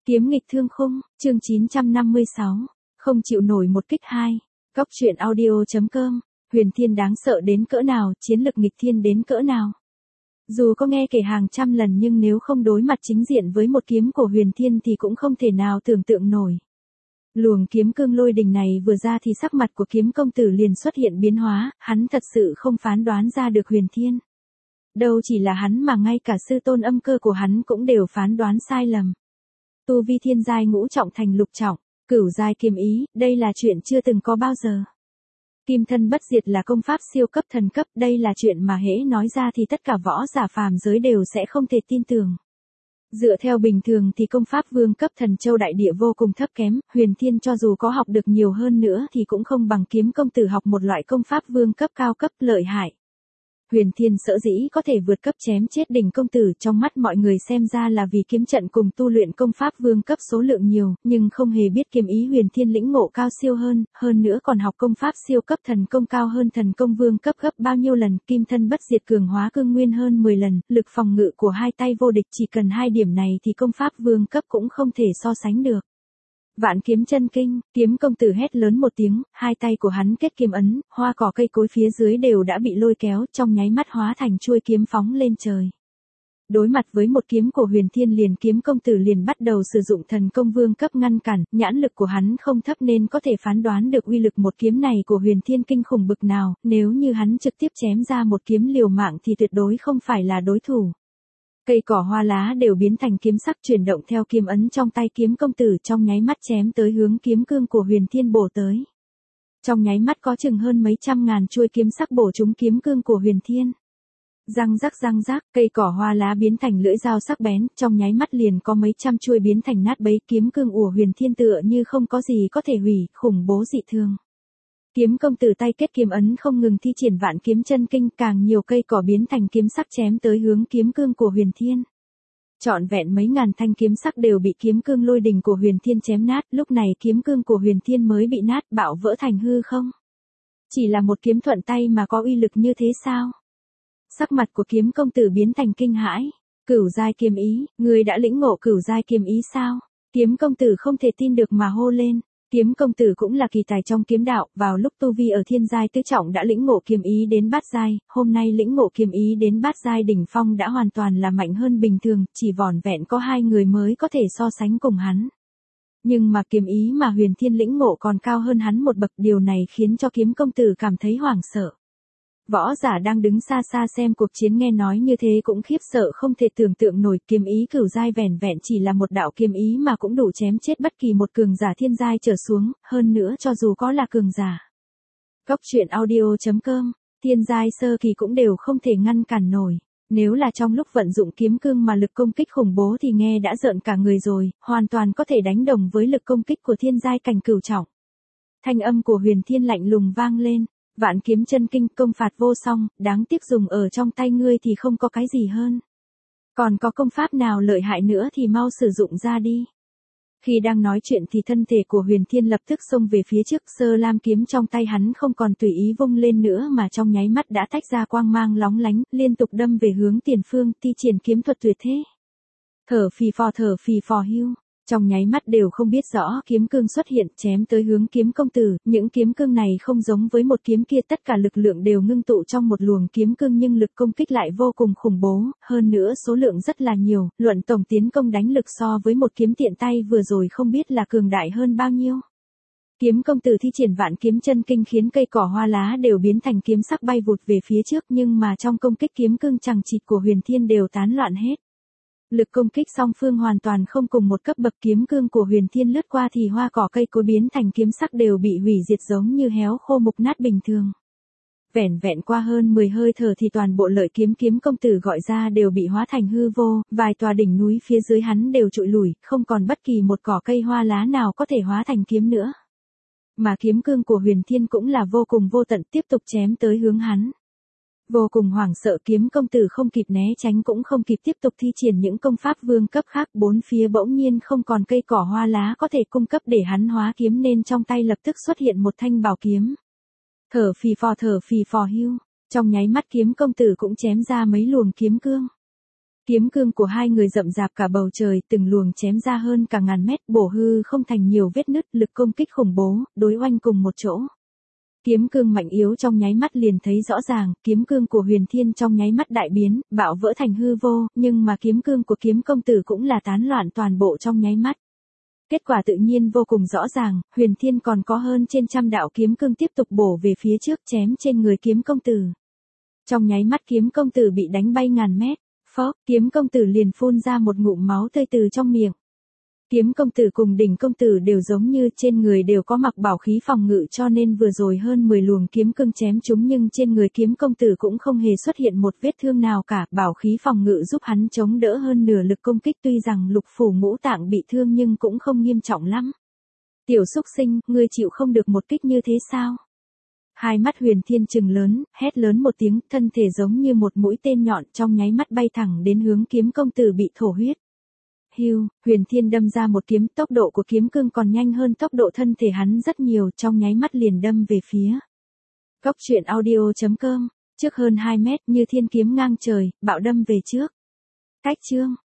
Kiếm nghịch thương khung, chương 956. Không chịu nổi một kích hai. Góc truyện audio.com. Huyền Thiên đáng sợ đến cỡ nào, chiến lực nghịch thiên đến cỡ nào. Dù có nghe kể hàng trăm lần nhưng nếu không đối mặt chính diện với một kiếm của Huyền Thiên thì cũng không thể nào tưởng tượng nổi. Luồng kiếm cương lôi đình này vừa ra thì sắc mặt của kiếm công tử liền xuất hiện biến hóa, hắn thật sự không phán đoán ra được Huyền Thiên. Đâu chỉ là hắn mà ngay cả sư tôn âm cơ của hắn cũng đều phán đoán sai lầm. Tu vi thiên giai ngũ trọng thành lục trọng, cửu giai kiếm ý, đây là chuyện chưa từng có bao giờ. Kim thân bất diệt là công pháp siêu cấp thần cấp, đây là chuyện mà hễ nói ra thì tất cả võ giả phàm giới đều sẽ không thể tin tưởng. Dựa theo bình thường thì công pháp vương cấp thần châu đại địa vô cùng thấp kém, Huyền Thiên cho dù có học được nhiều hơn nữa thì cũng không bằng kiếm công tử học một loại công pháp vương cấp cao cấp lợi hại. Huyền Thiên sở dĩ có thể vượt cấp chém chết đỉnh công tử trong mắt mọi người xem ra là vì kiếm trận cùng tu luyện công pháp vương cấp số lượng nhiều, nhưng không hề biết kiếm ý Huyền Thiên lĩnh ngộ cao siêu hơn nữa còn học công pháp siêu cấp thần công cao hơn thần công vương cấp gấp bao nhiêu lần, kim thân bất diệt cường hóa cương nguyên hơn 10 lần, lực phòng ngự của hai tay vô địch chỉ cần hai điểm này thì công pháp vương cấp cũng không thể so sánh được. Vạn kiếm chân kinh, kiếm công tử hét lớn một tiếng, hai tay của hắn kết kiếm ấn, hoa cỏ cây cối phía dưới đều đã bị lôi kéo, trong nháy mắt hóa thành chuôi kiếm phóng lên trời. Đối mặt với một kiếm của Huyền Thiên liền kiếm công tử liền bắt đầu sử dụng thần công vương cấp ngăn cản, nhãn lực của hắn không thấp nên có thể phán đoán được uy lực một kiếm này của Huyền Thiên kinh khủng bực nào, nếu như hắn trực tiếp chém ra một kiếm liều mạng thì tuyệt đối không phải là đối thủ. Cây cỏ hoa lá đều biến thành kiếm sắc chuyển động theo kiếm ấn trong tay kiếm công tử trong nháy mắt chém tới hướng kiếm cương của Huyền Thiên bổ tới. Trong nháy mắt có chừng hơn mấy trăm ngàn chuôi kiếm sắc bổ trúng kiếm cương của Huyền Thiên. Răng rắc, cây cỏ hoa lá biến thành lưỡi dao sắc bén, trong nháy mắt liền có mấy trăm chuôi biến thành nát bấy, kiếm cương của Huyền Thiên tựa như không có gì có thể hủy, khủng bố dị thường. Kiếm công tử tay kết kiếm ấn không ngừng thi triển vạn kiếm chân kinh, càng nhiều cây cỏ biến thành kiếm sắc chém tới hướng kiếm cương của Huyền Thiên. Trọn vẹn mấy ngàn thanh kiếm sắc đều bị kiếm cương lôi đình của Huyền Thiên chém nát, lúc này kiếm cương của Huyền Thiên mới bị nát bạo vỡ thành hư không. Chỉ là một kiếm thuận tay mà có uy lực như thế sao? Sắc mặt của kiếm công tử biến thành kinh hãi. Cửu giai kiếm ý, ngươi đã lĩnh ngộ cửu giai kiếm ý sao? Kiếm công tử không thể tin được mà hô lên. Kiếm công tử cũng là kỳ tài trong kiếm đạo, vào lúc tu vi ở thiên giai tứ trọng đã lĩnh ngộ kiếm ý đến bát giai, hôm nay lĩnh ngộ kiếm ý đến bát giai đỉnh phong đã hoàn toàn là mạnh hơn bình thường, chỉ vỏn vẹn có hai người mới có thể so sánh cùng hắn. Nhưng mà kiếm ý mà Huyền Thiên lĩnh ngộ còn cao hơn hắn một bậc, điều này khiến cho kiếm công tử cảm thấy hoảng sợ. Võ giả đang đứng xa xa xem cuộc chiến nghe nói như thế cũng khiếp sợ không thể tưởng tượng nổi, kiếm ý cửu giai vẻn vẹn chỉ là một đạo kiếm ý mà cũng đủ chém chết bất kỳ một cường giả thiên giai trở xuống, hơn nữa cho dù có là cường giả. Góc truyện audio.com, thiên giai sơ kỳ cũng đều không thể ngăn cản nổi. Nếu là trong lúc vận dụng kiếm cương mà lực công kích khủng bố thì nghe đã rợn cả người rồi, hoàn toàn có thể đánh đồng với lực công kích của thiên giai cảnh cửu trọng. Thanh âm của Huyền Thiên lạnh lùng vang lên. Vạn kiếm chân kinh công phạt vô song, đáng tiếc dùng ở trong tay ngươi thì không có cái gì hơn. Còn có công pháp nào lợi hại nữa thì mau sử dụng ra đi. Khi đang nói chuyện thì thân thể của Huyền Thiên lập tức xông về phía trước, sơ lam kiếm trong tay hắn không còn tùy ý vung lên nữa mà trong nháy mắt đã tách ra quang mang lóng lánh, liên tục đâm về hướng tiền phương, thi triển kiếm thuật tuyệt thế. Thở phì phò hưu. Trong nháy mắt đều không biết rõ kiếm cương xuất hiện chém tới hướng kiếm công tử, những kiếm cương này không giống với một kiếm kia, tất cả lực lượng đều ngưng tụ trong một luồng kiếm cương nhưng lực công kích lại vô cùng khủng bố, hơn nữa số lượng rất là nhiều, luận tổng tiến công đánh lực so với một kiếm tiện tay vừa rồi không biết là cường đại hơn bao nhiêu. Kiếm công tử thi triển vạn kiếm chân kinh khiến cây cỏ hoa lá đều biến thành kiếm sắc bay vụt về phía trước, nhưng mà trong công kích kiếm cương chằng chịt của Huyền Thiên đều tán loạn hết. Lực công kích song phương hoàn toàn không cùng một cấp bậc, kiếm cương của Huyền Thiên lướt qua thì hoa cỏ cây cối biến thành kiếm sắc đều bị hủy diệt giống như héo khô mục nát bình thường. Vẻn vẹn qua hơn 10 hơi thở thì toàn bộ lợi kiếm kiếm công tử gọi ra đều bị hóa thành hư vô, vài tòa đỉnh núi phía dưới hắn đều trụi lủi, không còn bất kỳ một cỏ cây hoa lá nào có thể hóa thành kiếm nữa. Mà kiếm cương của Huyền Thiên cũng là vô cùng vô tận tiếp tục chém tới hướng hắn. Vô cùng hoảng sợ kiếm công tử không kịp né tránh cũng không kịp tiếp tục thi triển những công pháp vương cấp khác, bốn phía bỗng nhiên không còn cây cỏ hoa lá có thể cung cấp để hắn hóa kiếm nên trong tay lập tức xuất hiện một thanh bảo kiếm. Thở phì phò hưu, trong nháy mắt kiếm công tử cũng chém ra mấy luồng kiếm cương. Kiếm cương của hai người rậm rạp cả bầu trời, từng luồng chém ra hơn cả ngàn mét, bổ hư không thành nhiều vết nứt, lực công kích khủng bố, đối oanh cùng một chỗ. Kiếm cương mạnh yếu trong nháy mắt liền thấy rõ ràng, kiếm cương của Huyền Thiên trong nháy mắt đại biến, bạo vỡ thành hư vô, nhưng mà kiếm cương của kiếm công tử cũng là tán loạn toàn bộ trong nháy mắt. Kết quả tự nhiên vô cùng rõ ràng, Huyền Thiên còn có hơn trên trăm đạo kiếm cương tiếp tục bổ về phía trước chém trên người kiếm công tử. Trong nháy mắt kiếm công tử bị đánh bay ngàn mét, phốc, kiếm công tử liền phun ra một ngụm máu tươi từ trong miệng. Kiếm công tử cùng đỉnh công tử đều giống như trên người đều có mặc bảo khí phòng ngự cho nên vừa rồi hơn 10 luồng kiếm cương chém chúng nhưng trên người kiếm công tử cũng không hề xuất hiện một vết thương nào cả. Bảo khí phòng ngự giúp hắn chống đỡ hơn nửa lực công kích tuy rằng lục phủ ngũ tạng bị thương nhưng cũng không nghiêm trọng lắm. Tiểu xúc sinh, ngươi chịu không được một kích như thế sao? Hai mắt Huyền Thiên trừng lớn, hét lớn một tiếng, thân thể giống như một mũi tên nhọn trong nháy mắt bay thẳng đến hướng kiếm công tử bị thổ huyết. Hưu, Huyền Thiên đâm ra một kiếm, tốc độ của kiếm cương còn nhanh hơn tốc độ thân thể hắn rất nhiều, trong nháy mắt liền đâm về phía. Cốc truyện audio.com, trước hơn 2 mét như thiên kiếm ngang trời, bạo đâm về trước. Cách chương.